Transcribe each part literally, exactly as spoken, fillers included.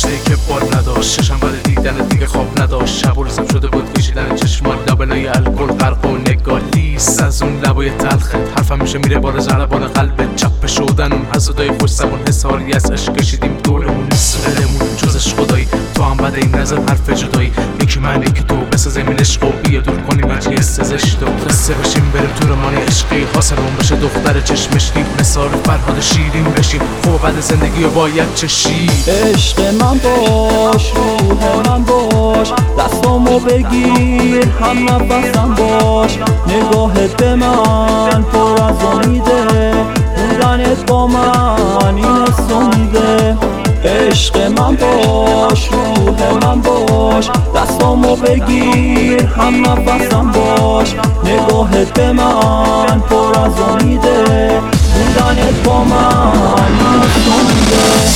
رشته‌ای که بار نداشت، چشم بعد دیدن دیگه خواب نداشت. شب و روزم شده بود کشیدن چشمان، لابلای الکل غرق و نگالیست از اون لبای تلخت. حرفم میشه میره بار ضربان قلب چپ شدن اون حسودای خوش زبون. حساری از عشق کشیدیم دورمون، سرمون جزش خدایی. تو هم بعد این نظر حرف جدایی، یکی من یکی تو بسازیم این عشق و بیا دور کنیم مجلی سزش تو. قصه بشیم بریم تو رمان عشقی، حاصلمون بشه دختر چشمشکی. مثال فرهاد شیرین بشیم، خوب بعد زندگی رو باید چشی. عشق من باش، روح من باش، دستامو بگیر، هم نفسم باش. نگاهت به من پر از امیده، بودنت با من این حس میده. عشق من باش، روح من باش، دستامو بگیر، هم نفسم باش. نگاهت به من پر از امیده، بودنت با من این حس میده.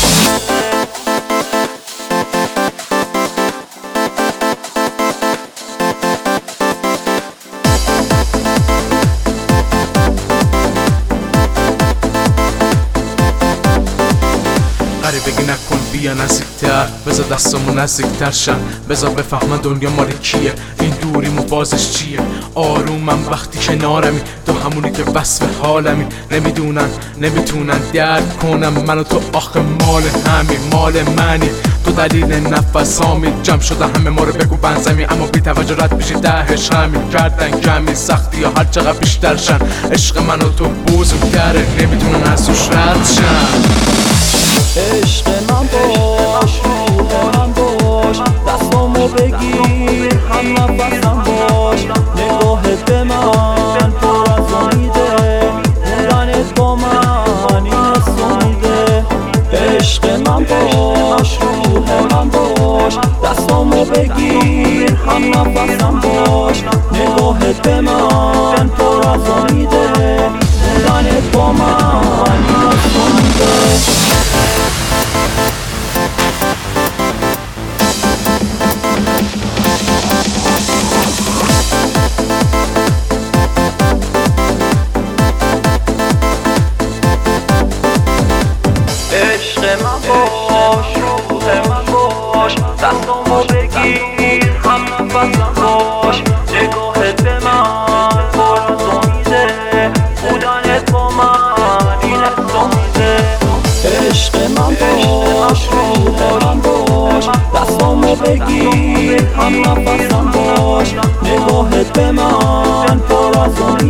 بگی نکن بیا نزدیکتر، بذار دستامون نزدیکتر شن. بذار بفهمن دنیا مال کیه، این دوریمون بازش چیه. آرومم وقتی کنارمی، تو همونی که وصف حالمی. نمیدونن نمیتونن درک کنم منو تو، آخه مال همین مال منی. تو دلیل نفس هامی، جمع شده همه ما رو بگو بنزمی. اما بی توجه رد میشی دهش همین کردن کمی سختی یا هر چقدر بیشتر شن. عشق منو تو بزرگتره، نمیتونن از توش رد شن. عشق من باش، روح من باش، دستامو بگیر، هم نفسم باش. نگاهت به من پر از امیده، بودنت با من این حس میده. عشق من باش، روح من باش، دستامو بگیر، هم نفسم باش. نگاهت به من پر از امیده، بودنت با من این حس میده. عشق من باش، روح من باش، دستامو بگیر، هم نفسم باش. نگاهت به من پر از امیده، بودنت با من این حس میده. عشق من باش، روح من باش، دستامو بگیر، هم نفسم باش. نگاهت به من پر از امیده.